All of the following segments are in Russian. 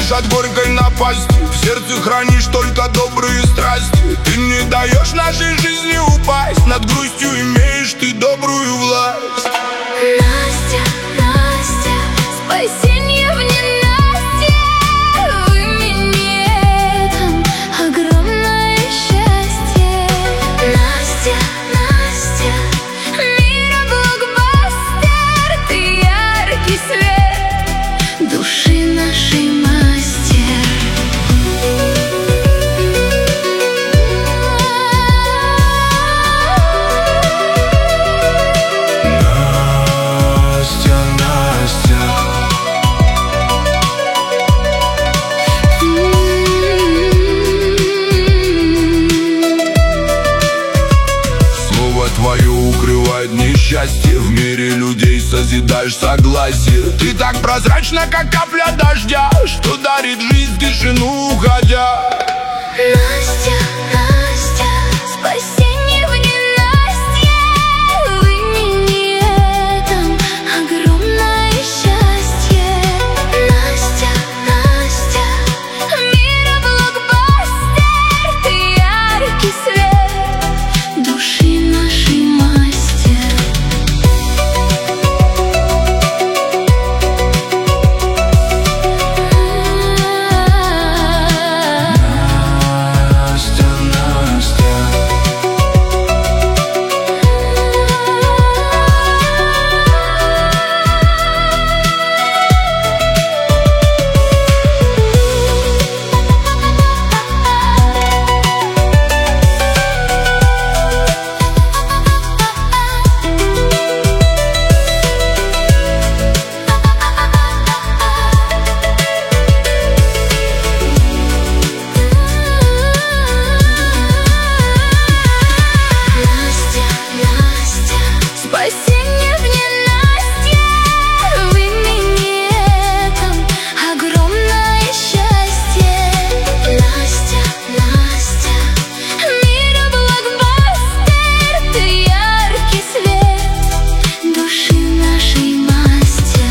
Спасаешь от горькой напасти, в сердце хранишь только добрые страсти. Ты не даешь нашей жизни упасть, над грустью имеешь ты добрую власть. Настя, Настя, спасенье в ненастье, в имени этом огромное счастье. Настя, Настя, мира блокбастер, ты яркий свет души нашей мастер. Твое укрывает несчастье, в мире людей созидаешь согласие. Ты так прозрачна, как капля дождя, что дарит жизнь тишину уходя. Настя, Настя, спасенье в ненастье, в имени этом огромное счастье. Настя, Настя, мира блокбастер, ты яркий свет души нашей мастер. Спасенье в ненастье, в имени этом огромное счастье. Настя, Настя, мира блокбастер, ты яркий свет души нашей мастер.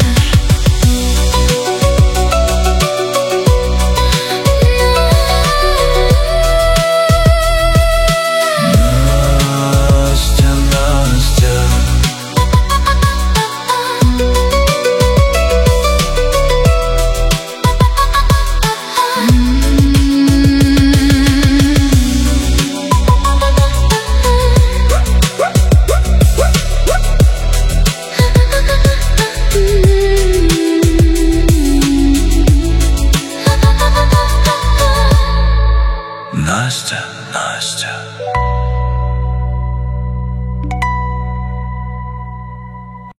Настя, Настя.